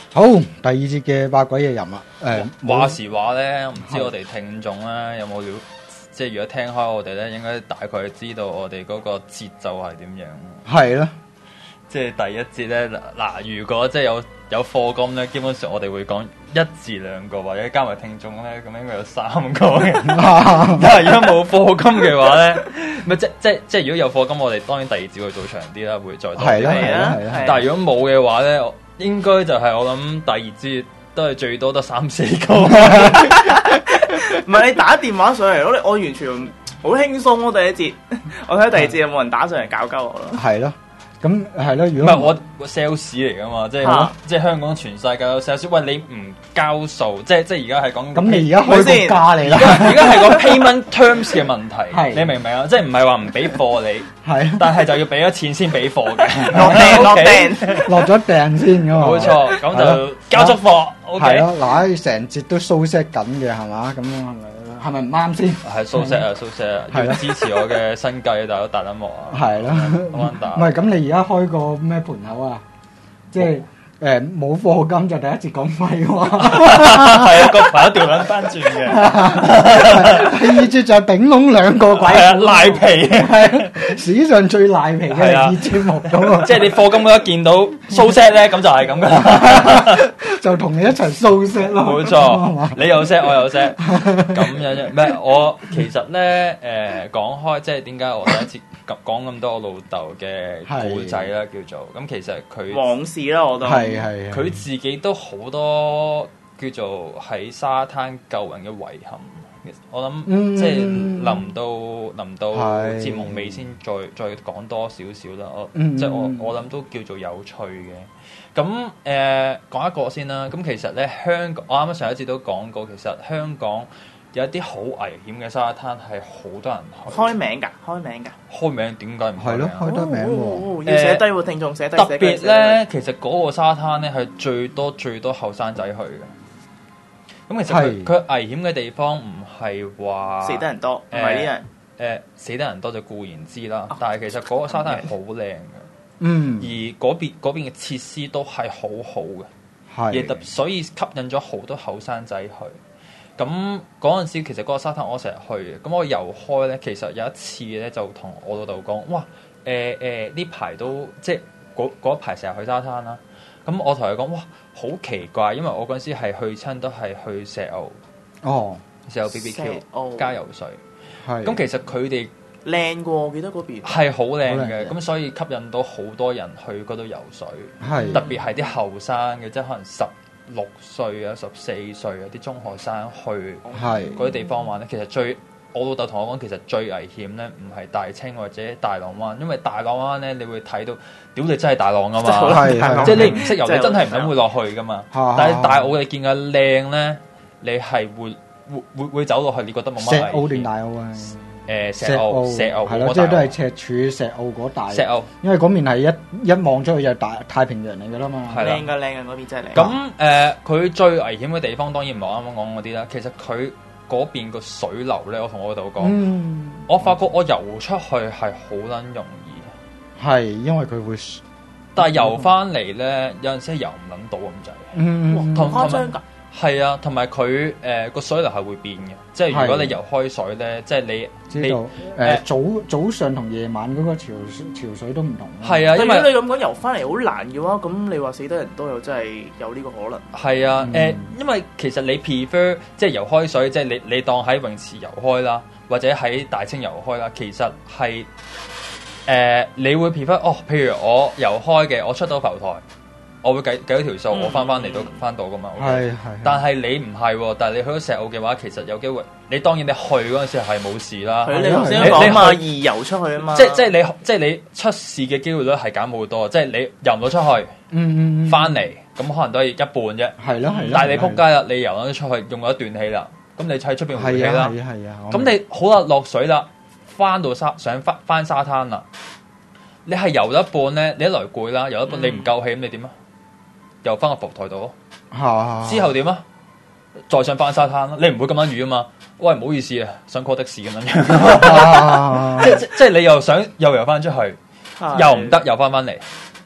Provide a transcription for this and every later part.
好，第二節嘅八鬼夜淫啦。 話時話咧，唔知我哋聽眾咧有冇即係如果聽開我哋咧，應該大概知道我哋嗰個節奏係點樣。 係咯。 即係第一節咧，嗱，如果即係有課金咧，基本上我哋會講1至2個，或者加埋聽眾咧，咁應該有3個嘅。但係如果冇課金嘅話咧，咪即係如果有課金，我哋當然第二節會做長啲啦，會再多啲。 係啦。 但係如果冇嘅話咧，應該就係我諗第二節都係最多得3-4個。 唔係你打電話上嚟咯，我完全好輕鬆咯。第一節，我睇第二節有冇人打上嚟搞鳩我咯。 係咯。咁係咯，如果唔係我 sales 嚟噶嘛，即係香港全世界都 sales。喂，你唔交數，即係而家係講。 咁你而家開個價嚟啦。 而家係講 payment terms 嘅問題，你明唔明啊？即係唔係話唔俾貨你， 係， 但係就要俾咗錢先俾貨嘅。 落咗訂先噶嘛。 冇錯，咁就交足貨。 係咯，嗱，成節都 so set 緊嘅係嘛？咁係咪唔啱先？ 係 so set 啊 ，so set 啊，要支持我嘅生計，大佬大音樂啊！ 係咯，唔係咁你而家開個咩盤口啊？即係冇課金就第一節講廢話， 係啊，個朋友調撚翻轉嘅。 第二節就係頂籠兩個鬼， 賴皮， 係史上最賴皮嘅二節目咁啊！ 即係你課金嗰一見到 so set 咧，咁就係咁噶啦， 就同你一齊 so set 咯。 冇錯，你有 set，我有 set，咁樣啫。咩？我其實咧講開，即係點解我第一節講咁多我老豆嘅故仔啦，叫做咁。其實佢往事啦，我都係佢自己都好多叫做喺沙灘救人嘅遺憾。我諗即係臨到節目尾先再講多少少啦。即係我諗都叫做有趣嘅。咁講一個先啦。咁其實咧香港，我啱啱上一節都講過，其實香港有一啲好危險嘅沙灘係好多人去。 開名㗎？ 開名點解唔開名？ 係咯，開得名喎。 要寫低喎，聽眾寫低。 特別咧，其實嗰個沙灘咧係最多後生仔去嘅。咁其實佢危險嘅地方唔係話死得人多，唔係啲人死得人多就固然知啦。但係其實嗰個沙灘係好靚嘅。而嗰邊嘅設施都係好好嘅，所以吸引咗好多後生仔去。咁嗰陣時，其實嗰個沙灘我成日去嘅。咁我遊開咧，其實有一次咧就同我老豆講：哇，呢排都即係嗰排成日去沙灘啦。咁我同佢講：哇，好奇怪，因為我嗰陣時係去親都係去石澳，石澳 BBQ 加游水。咁其實佢哋靚過，我記得嗰邊係好靚嘅。咁所以吸引到好多人去嗰度游水，特別係啲後生嘅，即係可能16歲啊、14歲啊啲中學生去嗰啲地方玩咧。其實我老豆同我講，其實最危險咧唔係大清或者大浪灣，因為大浪灣咧你會睇到，屌你真係大浪啊嘛，即係你唔識游，你真係唔諗會落去噶嘛。但係大澳你見嘅靚咧，你係會走落去，你覺得冇乜危險。 石澳定大澳啊？ 石澳係咯，即係都係赤柱、石澳嗰帶。石澳，因為嗰邊係一望出去就係太平洋嚟噶啦嘛。 靚㗎嗰邊真係靚。 咁佢最危險嘅地方當然唔係我啱啱講嗰啲啦。其實佢嗰邊個水流咧，我同我老豆講，我發覺我游出去係好撚容易。 係因為佢會， 但係游翻嚟咧，有陣時係游唔撚到咁滯。 同誇張㗎。 係啊，同埋佢個水流係會變嘅，即係如果你游開水咧，即係你早上同夜晚嗰個潮水都唔同。 係啊，因為你咁講游翻嚟好難嘅話，咁你話死得人多又真係有呢個可能。 係啊，因為其實你 prefer 即係游開水，即係你當喺泳池游開啦，或者喺大清游開啦，其實係你會 prefer 譬如我游開嘅，我出到浮台。我會計咗條數，我翻嚟都翻到噶嘛。但係你唔係喎，但係你去咗石澳嘅話，其實有機會。你當然你去嗰陣時係冇事啦。 你頭先講嘛，易游出去啊嘛。 即係你出事嘅機會率係減好多。即係你游唔到出去，翻嚟咁可能都係一半啫。 係咯。 但係你撲街啦，你游咗出去，用咗一段氣啦，咁你喺出邊回氣啦。咁你好啦，落水啦，翻到想翻沙灘啦，你係游咗一半咧，你一來攰啦，游一半你唔夠氣，咁你點啊？又翻個浮台度，之後點啊？再上翻沙灘啦，你唔會咁樣魚啊嘛？喂，唔好意思啊，想 call 的士咁樣，即係你又想又游翻出去，又唔得，又翻嚟，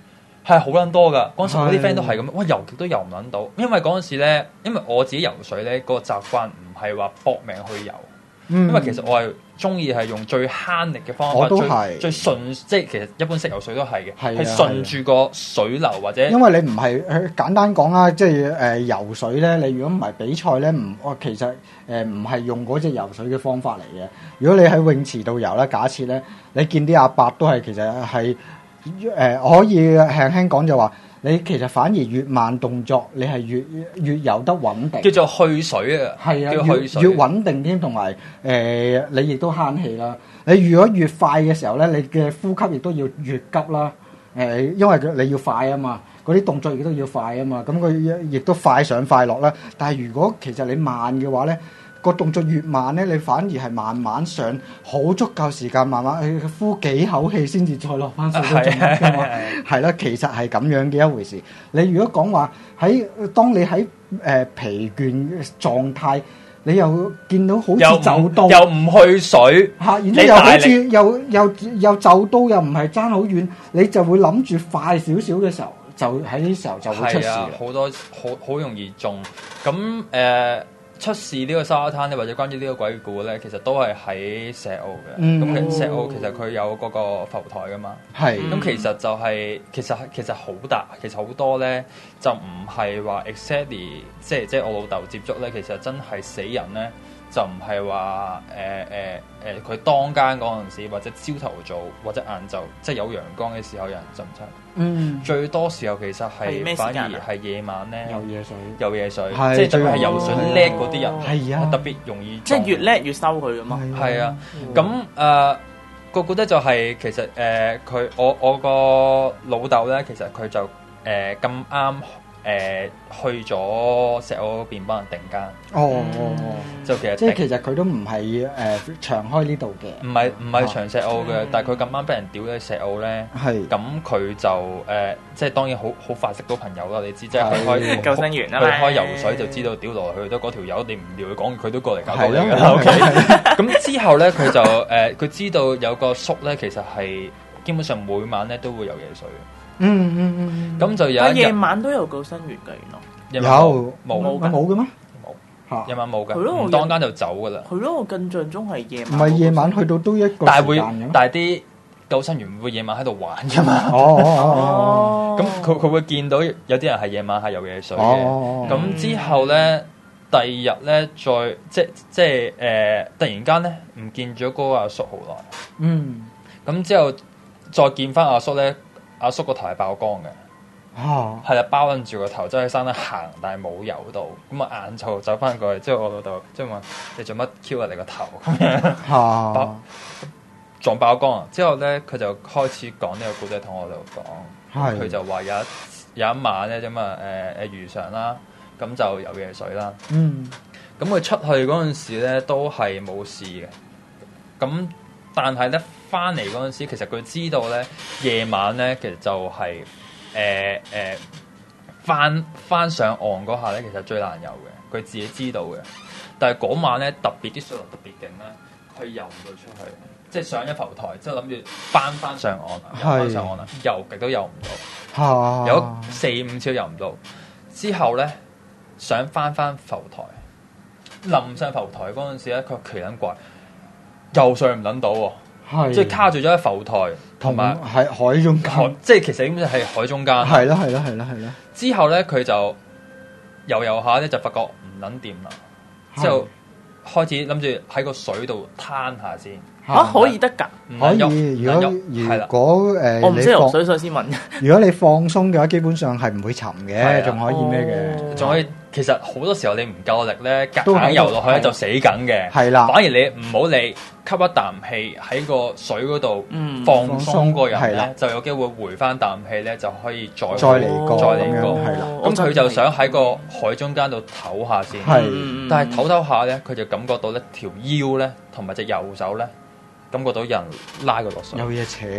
係好撚多㗎。嗰陣時我啲 friend 都係咁，哇游極都游唔撚到，因為嗰陣時咧，因為我自己游水咧個習慣唔係話搏命去游，因為其實我係中意係用最慳力嘅方法，最順，即係其實一般識游水都係嘅，係順住個水流或者。因為你唔係簡單講啦，即係游水咧，你如果唔係比賽咧，其實唔係用嗰隻游水嘅方法嚟嘅。如果你喺泳池度游咧，假設咧，你見啲阿伯都係其實係可以輕輕講就話。你其實反而越慢動作，你係越游得穩定，叫做去水啊，係啊，叫去水越穩定添，同埋你亦都慳氣啦。你如果越快嘅時候咧，你嘅呼吸亦都要越急啦。因為你要快啊嘛，嗰啲動作亦都要快啊嘛，咁佢亦都快上快落啦。但係如果其實你慢嘅話咧，個動作越慢咧，你反而係慢慢上，好足夠時間慢慢去呼幾口氣先至再落翻水都仲得㗎嘛。係啦，其實係咁樣嘅一回事。你如果講話當你喺疲倦嘅狀態，你又見到好似就到又唔去水嚇，然之後又好似又就到又唔係爭好遠，你就會諗住快少少嘅時候，就喺呢時候就會出事啦。好容易中咁出事呢個沙灘咧，或者關於呢個鬼故咧，其實都係喺石澳嘅。咁石澳其實佢有嗰個浮台噶嘛。係。咁其實就係其實好大，其實好多咧就唔係話 exactly 即係我老豆接觸咧，其實真係死人咧，就唔係話佢當間嗰陣時，或者朝頭早或者晏晝，即係有陽光嘅時候有人浸親。最多時候其實係反而係夜晚咧，游夜水，即係特別係游水叻嗰啲人，特別容易。即係越叻越收佢㗎嘛。係啊，咁個故仔就係其實我個老豆咧，其實佢就咁啱。去咗石澳嗰邊幫人定間。就其實佢都唔係長開呢度嘅，唔係長石澳嘅，但係佢咁啱俾人屌咗石澳咧。係。咁佢就即係當然好快識到朋友啦。你知即係佢開救生員啦，佢開游水就知道屌來去都嗰條友，你唔撩佢講，佢都過嚟搞到你㗎啦。OK。咁之後咧，佢就佢知道有個叔咧，其實係基本上每晚咧都會游夜水。咁就有夜晚都有救生員㗎，原來有冇嘅咩？冇夜晚冇㗎，唔當間就走㗎啦。係咯，我印象中係夜晚。唔係夜晚去到都一個時間嘅，但係啲救生員唔會夜晚喺度玩㗎嘛。咁佢會見到有啲人係夜晚係游夜水嘅。咁之後咧，第二日咧再即係突然間咧唔見咗嗰個阿叔好耐。咁之後再見翻阿叔咧。阿叔個頭係爆光嘅，係啦，包撚住個頭，即係喺山度行，但係冇游到，咁啊眼就走翻過去，之後我老豆即係問你做乜 Q 啊你個頭咁樣，撞爆光啊！之後咧佢就開始講呢個故仔同我哋講，佢就話有一晚咧咁啊如常啦，咁就游夜水啦，咁佢出去嗰陣時咧都係冇事嘅，咁。但係咧，翻嚟嗰陣時，其實佢知道咧，夜晚咧，其實就係翻上岸嗰下咧，其實最難游嘅，佢自己知道嘅。但係嗰晚咧，特別啲水流特別勁咧，佢游唔到出去，即係上一浮台，即係諗住翻上岸，翻上岸啦，游極都游唔到，有4-5次游唔到。之後咧，想翻浮台，臨上浮台嗰陣時咧，佢奇撚怪。又上唔撚到喎，即係卡住咗喺浮台，同埋喺海中間，即係其實基本上係海中間。係啦。之後咧，佢就游下咧，就發覺唔撚掂啦，之後開始諗住喺個水度攤下先。可以得㗎，可以。如果我唔識游水，所以先問。如果你放鬆嘅話，基本上係唔會沉嘅，仲可以咩嘅？仲可以。其實好多時候你唔夠力咧，夾硬游落去咧就死緊嘅。係啦，反而你唔好理，吸一啖氣喺個水嗰度放鬆個人咧，就有機會回翻啖氣咧，就可以再嚟過。係啦，咁佢就想喺個海中間度唞下先。係，但係唞下咧，佢就感覺到咧條腰咧同埋隻右手咧，感覺到有人拉佢落水。有嘢扯。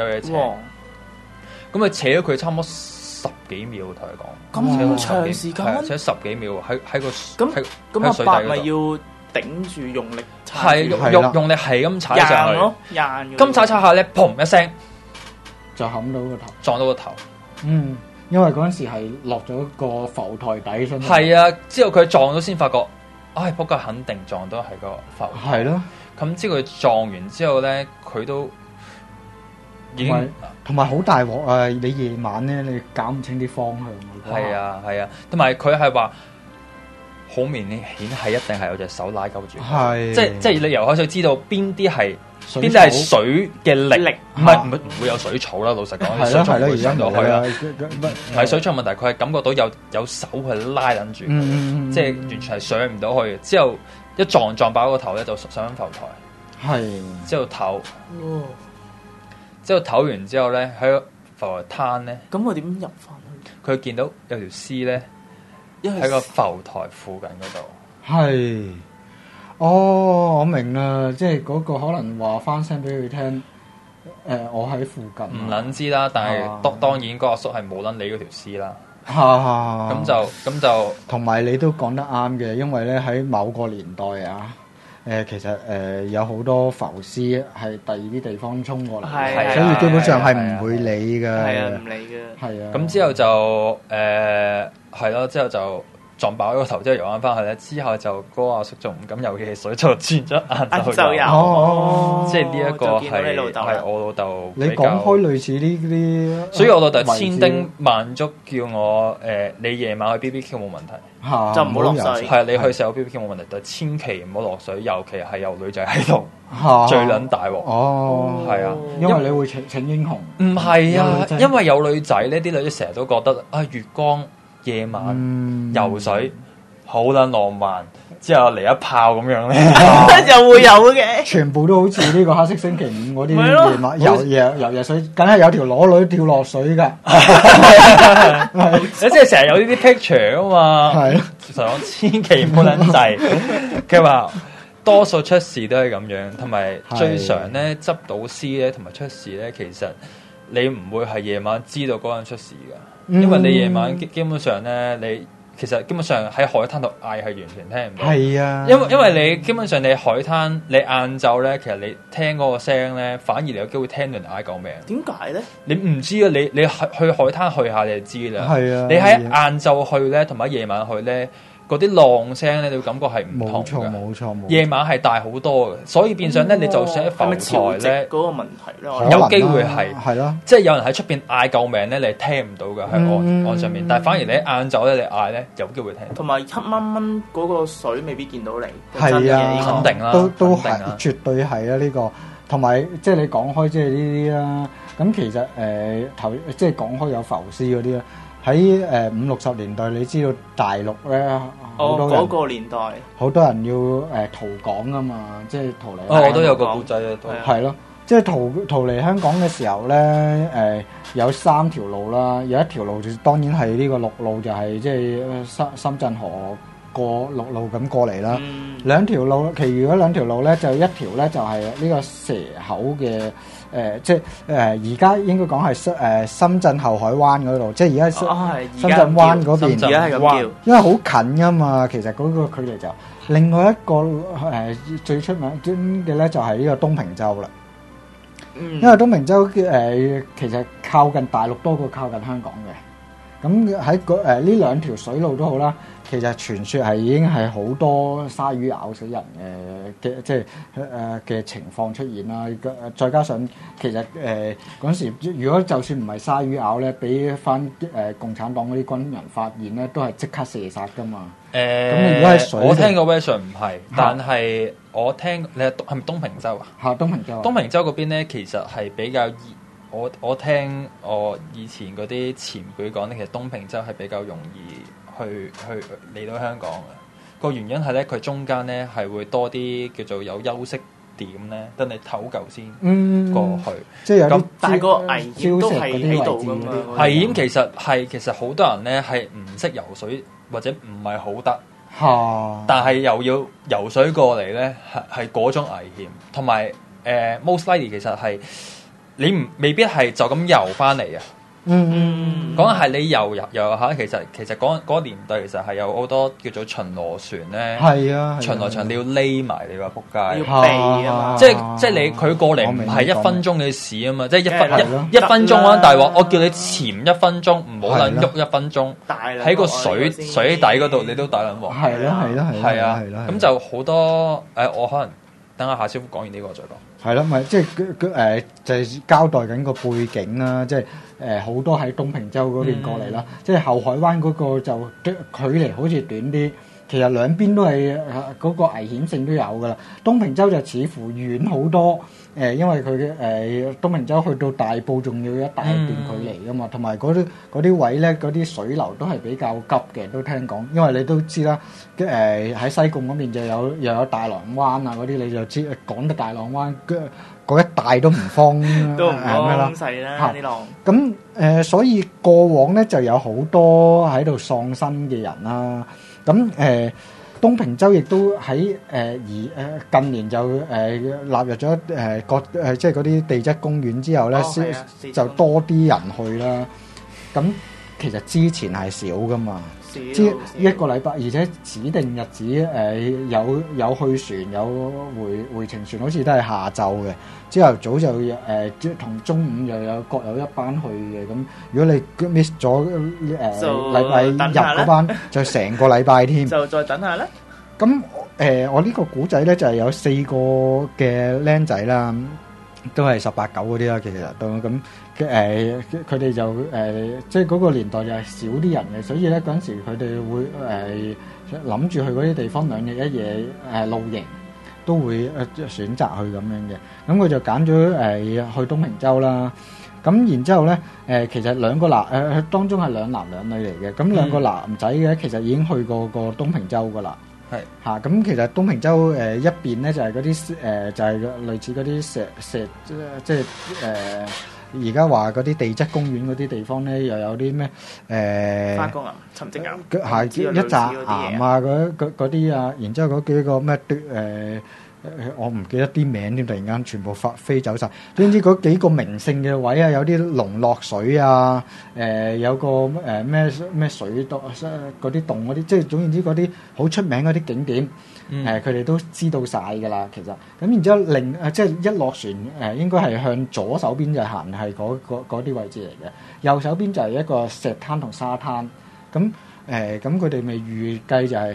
咁佢扯咗佢差唔多10幾秒，同佢講咁長時間，扯10幾秒喺個咁阿伯咪要頂住用力踩，用力係咁踩上去，咁踩下咧，砰一聲就冚到個頭，撞到個頭， 因為嗰陣時係落咗個浮台底出面。 係啊，之後佢撞到先發覺，不過肯定撞到係個浮台。 係咯。 咁之後佢撞完之後咧，佢都已經同埋好大鑊啊！你夜晚咧，你搞唔清啲方向。 係啊，同埋佢係話好明顯係一定係有隻手拉鳩住。係，即係你游開水知道邊啲係水嘅力，唔會有水草啦。老實講，水草唔會上到去啦。唔係水草問題，佢係感覺到有手去拉緊住，即係完全係上唔到去。之後一撞爆個頭咧，就上浮台。係，之後唞完之後咧，喺個浮台灘咧。 咁我點入翻去？ 佢見到有條屍咧，喺個浮台附近嗰度。 係。我明啦，即係嗰個可能話翻聲俾佢聽，我喺附近。 唔撚知啦，但係當然嗰個阿叔係冇撚理嗰條屍啦。咁就同埋你都講得啱嘅，因為咧喺某個年代啊，其實有好多浮屍係第二啲地方衝過嚟，所以基本上係唔會理嘅。 係啊，唔理嘅。 係啊。 咁之後就係咯，之後就撞爆咗個頭，之後游翻去咧。之後就嗰個阿叔仲唔敢游嘅水，就轉咗眼就游。即係呢一個係我老豆。 你講開類似呢啲， 所以我老豆千叮萬囑叫我你夜晚去 BBQ 冇問題， 就唔好落水。 係你去食 BBQ 冇問題，但係千祈唔好落水，尤其係有女仔喺度，最撚大鑊。係啊， 因為你會請英雄。 唔係啊，因為有女仔呢啲女仔成日都覺得月光。夜晚游水好撚浪漫，之後嚟一炮咁樣咧， 又會有嘅。 全部都好似呢個黑色星期五嗰啲夜晚游水，梗係有條裸女跳落水㗎。 你即係成日有呢啲 picture 啊嘛。係，實講千祈唔好撚滯。佢話多數出事都係咁樣，同埋最常咧執到屍咧，同埋出事咧，其實你唔會係夜晚知道嗰個人出事㗎。因為你夜晚基本上咧，你其實基本上喺海灘度嗌係完全聽唔到。係啊，因為你基本上你海灘你晏晝咧，其實你聽嗰個聲咧，反而你有機會聽到人嗌救命。 點解咧？ 你唔知啊！你去海灘去下你就知啦。係啊，你喺晏晝去咧，同埋夜晚去咧。嗰啲浪聲咧，你會感覺係唔同嘅。冇錯。夜晚係大好多嘅，所以變相咧，你就算喺浮台咧， 嗰個問題咧， 有機會係咯，即係有人喺出邊嗌救命咧，你係聽唔到嘅喺岸上面，但係反而你喺晏晝咧，你嗌咧有機會聽到。同埋黑蚊蚊嗰個水未必見到你。 係啊， 肯定啦， 都係絕對係啊！呢個同埋即係你講開即係呢啲啦。咁其實即係講開有浮屍嗰啲啦。喺50-60年代，你知道大陸咧好多人嗰個年代， 好多人要逃港啊嘛，即係逃離。 我都有個故仔啊， 係咯，即係逃離香港嘅時候咧，有3條路啦，有一條路就當然係呢個陸路，就係即係深圳河過陸路咁過嚟啦。2條路，其餘嗰2條路咧，就一條咧就係呢個蛇口嘅。即係而家應該講係深圳後海灣嗰度，即係而家深圳灣嗰邊， 而家係咁叫， 因為好近噶嘛。其實嗰個距離就另外一個最出名嘅咧，就係呢個東平洲啦。因為東平洲其實靠近大陸多過靠近香港嘅。咁喺呢2條水路都好啦。其實傳說係已經係好多鯊魚咬死人嘅即係嘅情況出現啦。再加上其實嗰時，如果就算唔係鯊魚咬咧，俾翻共產黨嗰啲軍人發現咧，都係即刻射殺噶嘛。咁如果喺水， 我聽個 version 唔係，但係我聽你係咪東平洲啊？ 嚇，東平洲。 東平洲嗰邊咧，其實係比較我聽我以前嗰啲前輩講咧，其實東平洲係比較容易去嚟到香港嘅。個原因係咧，佢中間咧係會多啲叫做有休息點咧，等你唞夠先過去。 即係有啲但係個危險都係喺度㗎嘛。 危險其實好多人咧係唔識游水或者唔係好得，但係又要游水過嚟咧，係嗰種危險。同埋most likely 其實係你未必係就咁游翻嚟啊。 講緊係你遊下，其實嗰個年代其實係有好多叫做巡邏船咧。 係啊， 巡邏船你要匿埋，你話仆街。 要避啊嘛。 即係你佢過嚟唔係1分鐘嘅事啊嘛，即係一分鐘啊！但係話我叫你潛1分鐘，唔好撚喐1分鐘。喺個水底嗰度，你都大撚鑊。 係咯， 係啊，咁就好多我可能等下師傅講完呢個再講。 係咯，咪即係就係交代緊個背景啦，即係好多喺東平洲嗰邊過嚟啦，即係後海灣嗰個就距離好似短啲，其實兩邊都係嗰個危險性都有噶啦。東平洲就似乎遠好多，因為佢嘅東平洲去到大埔仲要一大段距離噶嘛，同埋嗰啲位咧，嗰啲水流都係比較急嘅，都聽講。因為你都知啦，喺西貢嗰邊就又有大浪灣啊嗰啲，你就知講得大浪灣嗰一帶都唔方都唔方細啦啲浪。 咁所以過往咧就有好多喺度喪生嘅人啦。咁東平洲亦都喺近年就納入咗即係嗰啲地質公園之後咧，就多啲人去啦。咁其實之前係少噶嘛，即一個禮拜，而且指定日子有去船有回程船，好似都係下晝嘅。朝頭早就同中午又有各有一班去嘅。咁如果你 miss 咗禮拜日嗰班，就成個禮拜添。 就再等下啦。 咁我呢個古仔咧就係有4個嘅僆仔啦，都係18、19嗰啲啦，其實都咁佢哋就即係嗰個年代就係少啲人嘅，所以咧嗰陣時佢哋會諗住去嗰啲地方2日1夜露營，都會選擇去咁樣嘅。咁佢就揀咗去東平洲啦。咁然之後咧其實兩個當中係2男2女嚟嘅。咁2個男仔嘅其實已經去過個東平洲噶啦。係嚇，咁其實東平洲一邊咧就係嗰啲就係類似嗰啲石即係而家話嗰啲地質公園嗰啲地方咧，又有啲咩花崗岩、沉積岩， 係一紮岩啊嗰啲啊，然之後嗰幾個咩我唔記得啲名添，突然間全部飛走晒。總之嗰幾個名勝嘅位啊，有啲龍落水啊，有個咩水洞嗰啲洞嗰啲，即係總言之嗰啲好出名嗰啲景點，佢哋都知道晒㗎啦。其實咁然之後即係一落船應該係向左手邊就行係嗰啲位置嚟嘅，右手邊就係一個石灘同沙灘。咁佢哋咪預計就係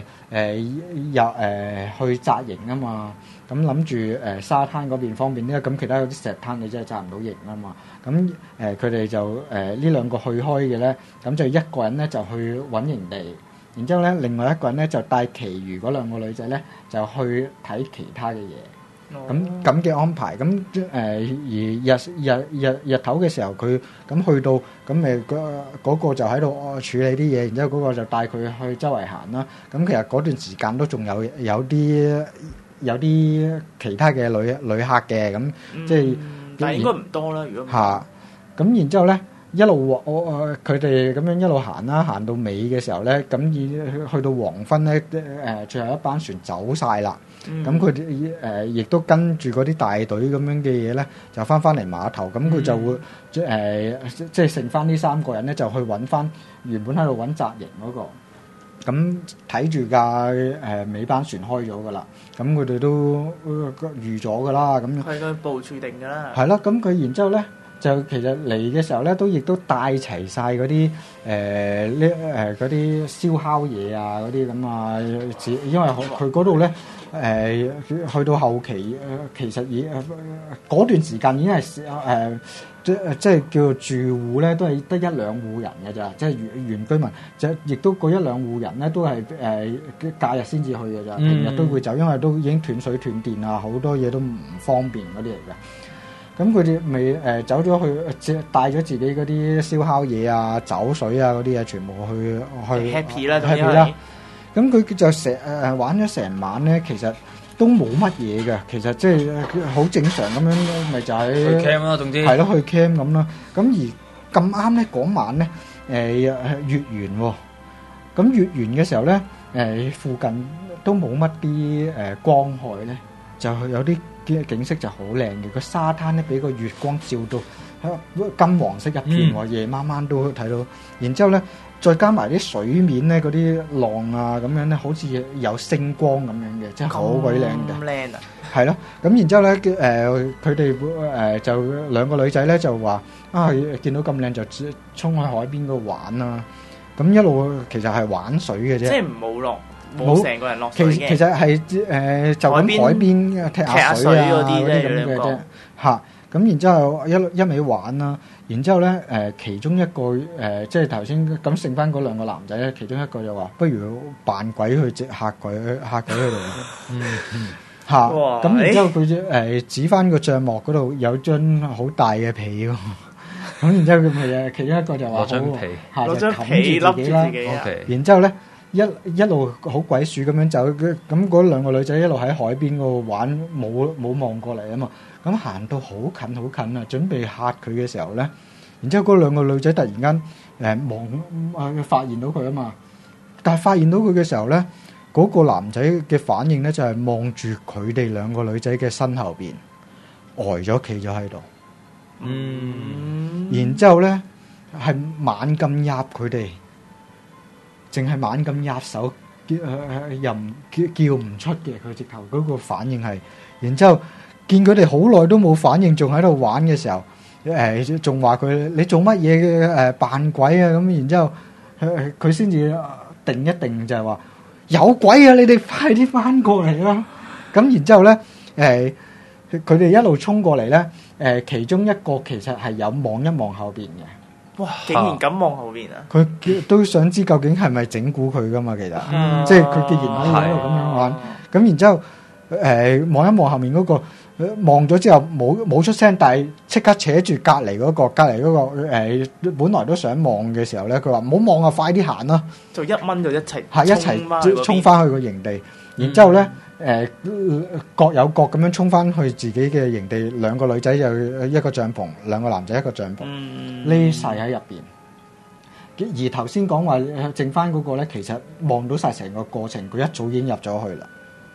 去紮營啊嘛。咁諗住沙灘嗰邊方便啲，咁其他嗰啲石灘你真係紮唔到營啊嘛。咁佢哋就呢2個去開嘅咧，咁就一個人咧就去揾營地，然之後咧另外一個人咧就帶其餘嗰2個女仔咧就去睇其他嘅嘢。咁嘅安排，咁而日頭嘅時候，佢咁去到，咁嗰個就喺度處理啲嘢，然之後嗰個就帶佢去周圍行啦。咁其實嗰段時間都仲有啲其他嘅旅客嘅，咁即係但係應該唔多啦。如果嚇，咁然之後咧一路佢哋咁樣一路行啦，行到尾嘅時候咧，咁去到黃昏咧，最後一班船走晒啦。咁佢哋亦都跟住嗰啲大隊咁樣嘅嘢咧，就翻嚟碼頭。咁佢就會即係剩翻呢3個人咧，就去揾翻原本喺度揾紮營嗰個。咁睇住架尾班船開咗噶啦，咁佢哋都預咗噶啦。咁係佢部署定噶啦。 係咯，咁佢然之後咧，就其實嚟嘅時候咧，亦都帶齊晒嗰啲嗰啲燒烤嘢啊，嗰啲咁啊，因為佢嗰度咧去到後期其實嗰段時間已經係即係叫做住戶咧，都係得1、2戶人嘅咋，即係原居民，亦都嗰1、2戶人咧都係假日先至去嘅咋，平日都會走，因為都已經斷水斷電啊，好多嘢都唔方便嗰啲嚟嘅。咁佢哋咪走咗去，帶咗自己嗰啲燒烤嘢啊、酒水啊嗰啲嘢，全部去 happy 啦 ，happy 啦。咁佢就玩咗成晚咧，其實都冇乜嘢嘅，其實即係好正常咁樣，咪就係去 camp 啦，總之係咯，去 camp 咁啦。咁而咁啱咧，嗰晚咧月圓喎。咁月圓嘅時候咧，附近都冇乜啲光害咧，就有啲景色就好靚嘅。個沙灘咧俾個月光照到金黃色一片喎，夜晚晚都睇到。然之後咧，再加埋啲水面咧嗰啲浪啊咁樣咧，好似有星光咁樣嘅，真係好鬼靚嘅。 咁靚啊！ 係咯，咁然之後咧，佢哋就兩個女仔咧就話見到咁靚就衝去海邊嗰度玩啦。咁一路其實係玩水嘅啫， 即係冇成個人落水嘅。 其實係就咁海邊踢下水啊嗰啲咁嘅啫嚇。咁然之後一味玩啦，然之後咧其中一個即係頭先咁剩翻嗰兩個男仔咧，其中一個就話不如扮鬼去嚇鬼佢哋。嚇！咁然之後佢指翻個帳幕嗰度有張好大嘅被喎，咁然之後佢咪其中一個就話攞張被笠住自己啦。 然之後咧一路好鬼鼠咁樣走，咁嗰兩個女仔一路喺海邊嗰度玩，冇望過嚟啊嘛。咁行到好近好近啊，準備嚇佢嘅時候咧，然之後嗰兩個女仔突然間發現到佢啊嘛，但係發現到佢嘅時候咧。嗰個男仔嘅反應咧，就係望住佢哋兩個女仔嘅身後邊，呆咗企咗喺度。然之後咧係猛咁壓佢哋，淨係猛咁壓手，又叫唔出嘅。佢直頭嗰個反應係，然之後見佢哋好耐都冇反應，仲喺度玩嘅時候，仲話佢你做乜嘢嘅扮鬼啊咁。然之後佢先至定一定就係話。有鬼啊！你哋快啲翻過嚟啦！咁然之後咧，佢哋一路衝過嚟咧，其中一個其實係有望一望後邊嘅。 哇！竟然敢望後邊啊！ 佢都想知究竟係咪整蠱佢噶嘛？其實，即係佢既然可以喺度咁樣玩，咁然之後望一望後面嗰個，望咗之後冇出聲，但係即刻扯住隔離嗰個，本來都想望嘅時候咧，佢話唔好望啊，快啲行啦！就一蚊就一齊衝翻去個營地，然之後咧各有各咁樣衝翻去自己嘅營地，兩個女仔就一個帳篷，兩個男仔一個帳篷，匿晒喺入邊。而頭先講話剩翻嗰個咧，其實望到晒成個過程，佢一早已經入咗去啦。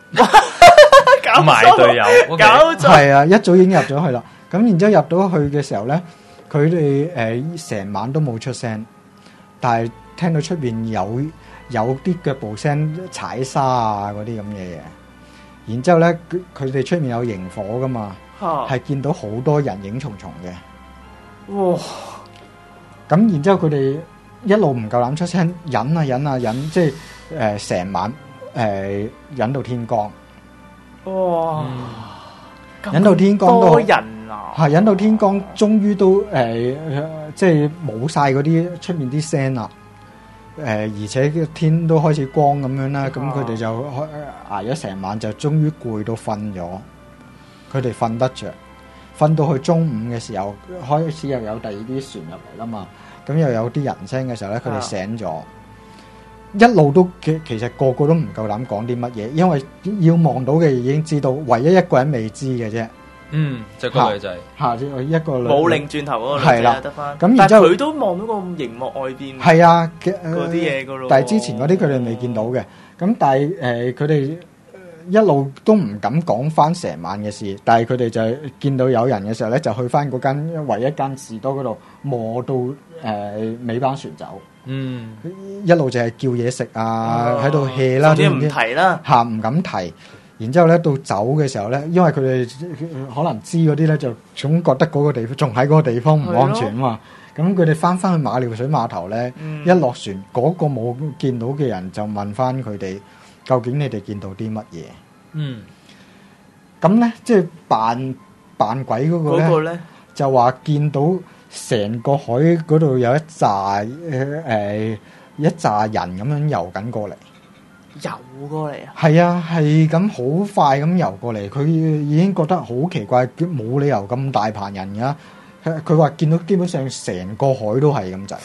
埋隊友， 係啊，一早已經入咗去啦。咁然之後入到去嘅時候咧，佢哋成晚都冇出聲，但係聽到出邊有啲腳步聲、踩沙啊嗰啲咁嘅嘢。然之後咧，佢哋出面有螢火噶嘛，係見到好多人影重重嘅。哇！咁然之後佢哋一路唔夠膽出聲，忍，即係成晚忍到天光。哇！忍到天光都多人啊！ 係忍到天光，終於都即係冇晒嗰啲出面啲聲啦。而且天都開始光咁樣啦，咁佢哋就捱咗成晚，就終於攰到瞓咗。佢哋瞓得着，瞓到去中午嘅時候，開始又有第二啲船入嚟啦嘛。咁又有啲人聲嘅時候咧，佢哋醒咗。一路都其實個個都唔夠膽講啲乜嘢，因為要望到嘅已經知道，唯一一個人未知嘅啫。 就個女仔一個女冇擰轉頭嗰個女仔得翻。 咁然之後佢都望到個熒幕外邊。 係啊， 嗰啲嘢噶咯。 但係之前嗰啲佢哋未見到嘅。咁但係佢哋一路都唔敢講翻成晚嘅事。但係佢哋就見到有人嘅時候咧，就去翻嗰間唯一間士多嗰度磨到尾班船走。一路就係叫嘢食啊，喺度 hea 啦， 總之唔提啦， 唔敢提。然之後咧，到走嘅時候咧，因為佢哋可能知嗰啲咧，就總覺得嗰個地方仲喺嗰個地方唔安全啊嘛。咁佢哋翻去馬料水碼頭咧，一落船嗰個冇見到嘅人就問翻佢哋，究竟你哋見到啲乜嘢？咁咧即係扮鬼嗰個咧，就話見到成個海嗰度有一紮人咁樣游緊過嚟。 游過嚟啊！ 係啊，係咁好快咁游過嚟，佢已經覺得好奇怪，冇理由咁大棚人㗎。佢話見到基本上成個海都係咁滯。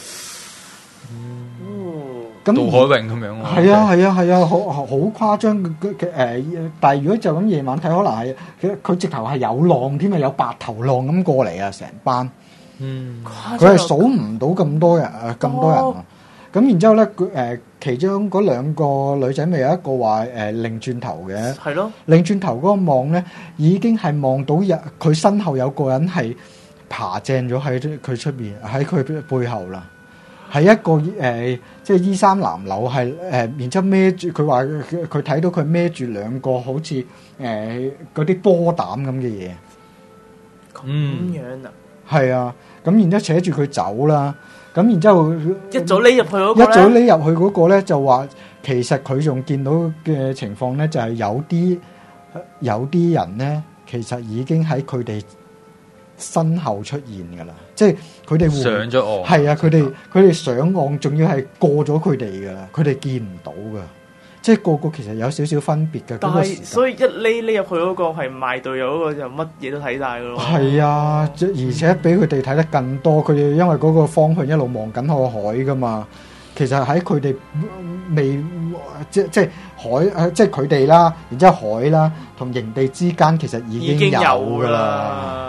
咁渡海泳咁樣咯。 係啊，好誇張。但係如果就咁夜晚睇，可能係佢直頭係有浪添啊，有白頭浪咁過嚟啊，成班。佢係數唔到咁多人啊。咁然之後咧，其中嗰兩個女仔咪有一個話擰轉頭嘅， 係咯， 擰轉頭嗰個望咧，已經係望到佢身後有個人係爬正咗喺佢出邊，喺佢背後啦。係一個即係衣衫襤褸，係然之後孭住佢話佢睇到佢孭住兩個好似嗰啲波膽咁嘅嘢。 咁樣啊？ 係啊，咁然之後扯住佢走啦。咁然之後一早匿入去嗰個一早匿入去嗰個咧，就話其實佢仲見到嘅情況咧，就係有啲人咧，其實已經喺佢哋身後出現噶啦，即係佢哋上咗岸。 係啊，佢哋上岸，仲要係過咗佢哋噶，佢哋見唔到噶，即係個其實有少少分別嘅。 但係所以一匿入去嗰個係賣隊友嗰個就乜嘢都睇晒噶咯。係啊，而且比佢哋睇得更多，佢哋因為嗰個方向一路望緊個海噶嘛。其實喺佢哋未即係海即係佢哋啦，然之後海啦同營地之間其實已經有噶啦。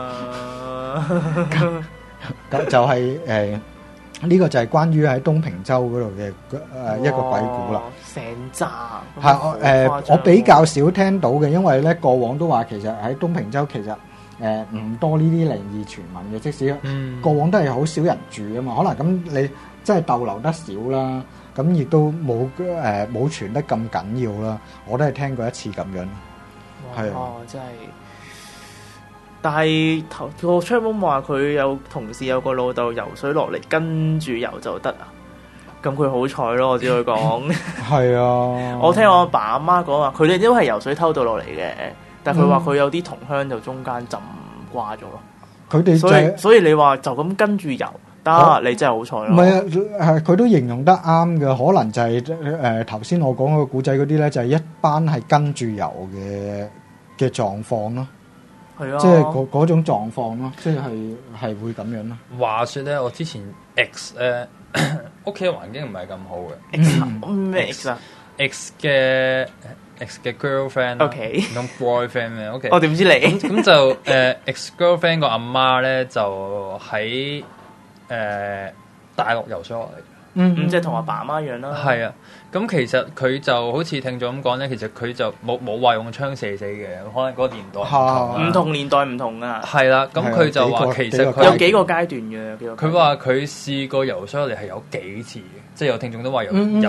就係呢個就係關於喺東平洲嗰度嘅一個鬼故啦。 成紮係我比較少聽到嘅，因為咧過往都話其實喺東平洲其實唔多呢啲靈異傳聞嘅，即使過往都係好少人住啊嘛。可能咁你真係逗留得少啦，咁亦都冇傳得咁緊要啦。我都係聽過一次咁樣。係啊， 真係。但係個窗門話佢有同事有個老豆游水落嚟跟住游就得啊，咁佢好彩咯，我知佢講。係啊，我聽我阿爸阿媽講話，佢哋都係游水偷渡落嚟嘅，但係佢話佢有啲同鄉就中間浸掛咗咯。佢哋所以你話就咁跟住游得，你真係好彩咯。唔係啊，佢都形容得啱嘅，可能就係頭先我講個古仔嗰啲咧，就係一班係跟住游嘅狀況咯。係啊，即係嗰種狀況咯，即係會咁樣咯。話說咧，我之前 X 咧屋企嘅環境唔係咁好嘅。咩 X 啊 ？X 嘅 girlfriend，OK， 咁 boyfriend 咩 ？OK， 我點知你？咁就X girlfriend 個阿媽咧就喺大陸游水落嚟。即係同阿爸阿媽一樣啦。係啊，咁其實佢就好似聽眾咁講咧，其實佢就冇話用槍射死嘅，可能嗰個年代唔同年代唔同啊。係啦，咁佢就話其實佢有幾個階段嘅。佢話佢試過游水落嚟係有幾次嘅，即係有聽眾都話有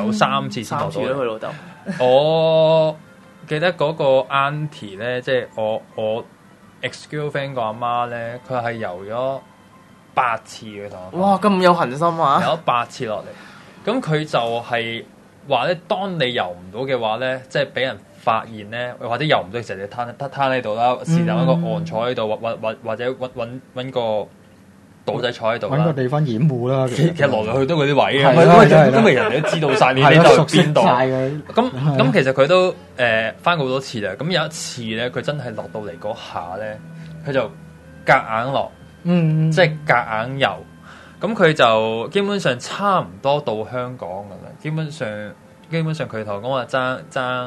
3次先落到。佢老豆。我記得嗰個 auntie 咧，即係我 ex girlfriend 個阿媽咧，佢係游咗8次嘅同我。哇，咁有恒心啊！有8次落嚟，咁佢就係話咧，當你游唔到嘅話咧，即係俾人發現咧，或者游唔到嘅時候，你攤喺度啦，是但揾個岸坐喺度，或者揾個島仔坐喺度，揾個地方掩護啦。其實來來去都嗰啲位嘅，因為人哋都知道晒你呢度邊度。咁其實佢都翻過好多次啦。咁有一次咧，佢真係落到嚟嗰下咧，佢就夾硬落。即係夾硬游，咁佢就基本上差唔多到香港噶啦。基本上佢同我講話爭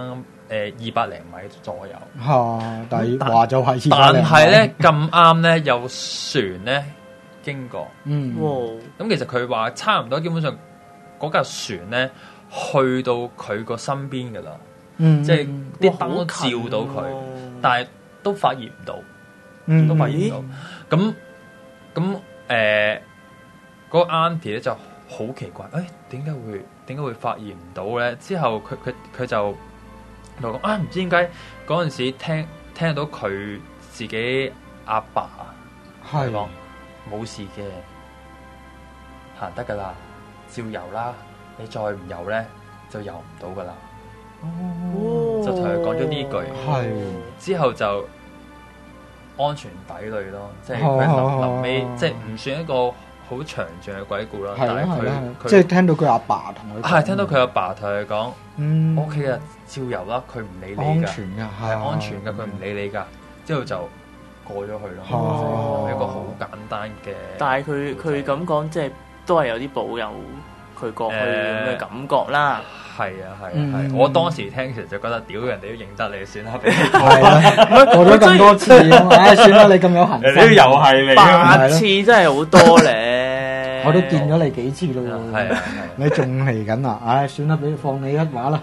200零米左右。但係話就係200零米。但係咧咁啱咧有船咧經過。咁其實佢話差唔多，基本上嗰架船咧去到佢個身邊噶啦。即係啲燈都照到佢，但係都發現唔到，都發現唔到。咁嗰個 auntie 咧就好奇怪，點解會發現唔到咧？之後佢就同我講唔知點解嗰陣時聽到佢自己阿爸係講冇事嘅，行得噶啦，照游啦，你再唔游咧就游唔到噶啦。就同佢講咗呢句，之後就安全抵壘咯，即係佢臨尾，即係唔算一個好詳盡嘅鬼故啦。但係佢即係聽到佢阿爸同佢係聽到佢阿爸同佢講，OK 嘅，照游啦，佢唔理你㗎，安全㗎，係安全㗎，佢唔理你㗎。之後就過咗去咯，一個好簡單嘅。但係佢咁講，即係都係有啲保佑佢過去咁嘅感覺啦。係啊，我當時聽其實就覺得屌人哋都認得你，算啦，俾你係啦，過咗咁多次，算啦，你咁有恒心，你又係你8次真係好多咧，我都見咗你幾次咯，係你仲嚟緊啊？算啦，俾放你一馬啦，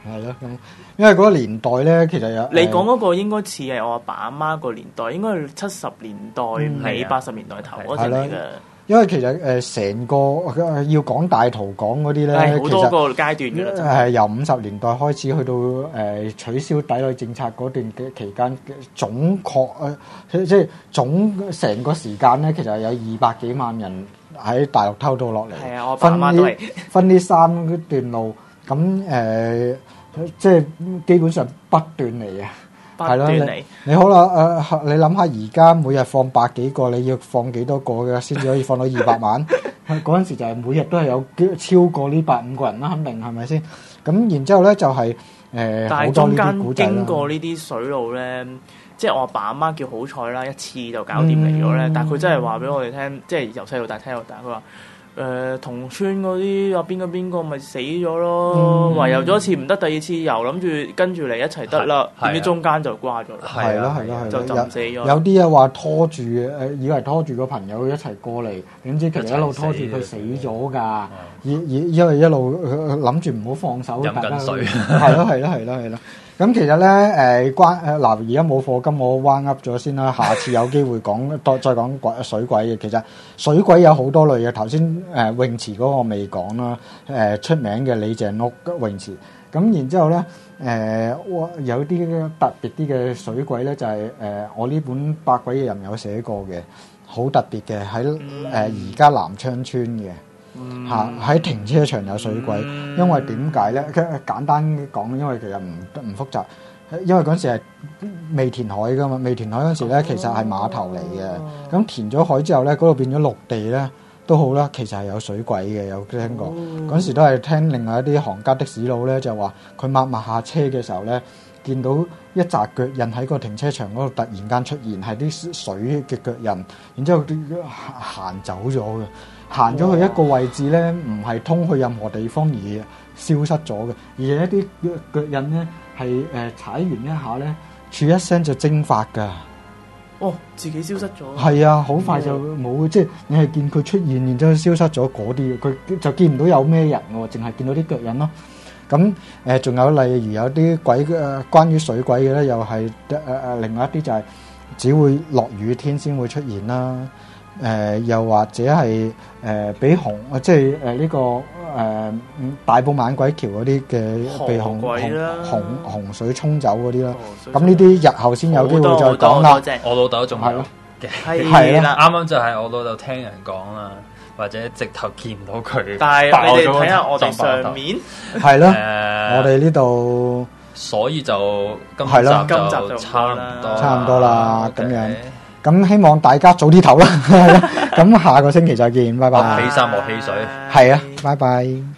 係咯，咁因為嗰個年代咧，其實有你講嗰個應該似係我阿爸阿媽個年代，應該係70年代尾80年代頭嗰陣嚟嘅。 因為其實成個要講大逃港嗰啲咧， 好多個階段嘅啦。 由50年代開始去到取消抵壘政策嗰段嘅期間，總確即係總成個時間咧，其實有200幾萬人喺大陸偷渡落嚟。 係啊，我爸媽都係分呢3段路，咁即係基本上不斷嚟啊！係咯，你好啦，你諗下而家每日放100幾個，你要放幾多個嘅先至可以放到200萬？嗰陣時就係每日都係有超過呢150個人啦，肯定係咪先？咁然之後咧就係但係中間經過呢啲水路咧，即係我阿爸阿媽叫好彩啦，一次就搞掂嚟咗咧。但係佢真係話俾我哋聽，即係由細到大聽到大，佢話。同村嗰啲邊個咪死咗咯，話游咗一次唔得，第2次游諗住跟住嚟一齊得啦，點知中間就瓜咗啦，係咯，就浸死咗。 有啲啊話拖住以為拖住個朋友一齊過嚟，點知其實一路拖住佢死咗㗎，因為一路諗住唔好放手， 飲緊水， 係咯。咁其實咧嗱，而家冇課金，我彎噏咗先啦。下次有機會再講水鬼嘅。其實水鬼有好多類嘅。頭先泳池嗰個未講啦。出名嘅李鄭屋泳池。咁然之後咧有啲特別啲嘅水鬼咧，就係我呢本《百鬼嘅人》有寫過嘅，好特別嘅喺而家南昌村嘅。喺停車場有水鬼，因為點解咧？簡單講，因為其實唔複雜，因為嗰陣時係未填海噶嘛，未填海嗰陣時咧，其實係碼頭嚟嘅。咁填咗海之後咧，嗰度變咗陸地咧，都好啦。其實係有水鬼嘅，有聽過。嗰陣時都係聽另外一啲行家的士佬咧，就話佢抹下車嘅時候咧，見到一紮腳印喺個停車場嗰度突然間出現，係啲水嘅腳印，然之後行走咗嘅。行咗去一個位置咧，唔係通去任何地方而消失咗嘅，而係一啲腳印咧係踩完一下咧，唰一聲就蒸發㗎。 自己消失咗。 係啊，好快就冇，即係你係見佢出現，然之後消失咗嗰啲，佢就見唔到有咩人喎，淨係見到啲腳印咯。咁仲有例如有啲鬼關於水鬼嘅咧，又係另外一啲就係只會落雨天先會出現啦。又或者係俾即係呢個大埔猛鬼橋嗰啲嘅被洪水沖走嗰啲啦。咁呢啲日後先有機會再講啦。 我老豆仲有嘅， 係啦， 啱啱就係我老豆聽人講啦，或者直頭見唔到佢。 但係你哋睇下我哋上面係咯，我哋呢度， 所以就今集就差唔多啦，咁樣。咁希望大家早啲唞啦，咁下個星期再見，拜拜。 起衫莫汽水， 係啊，拜拜。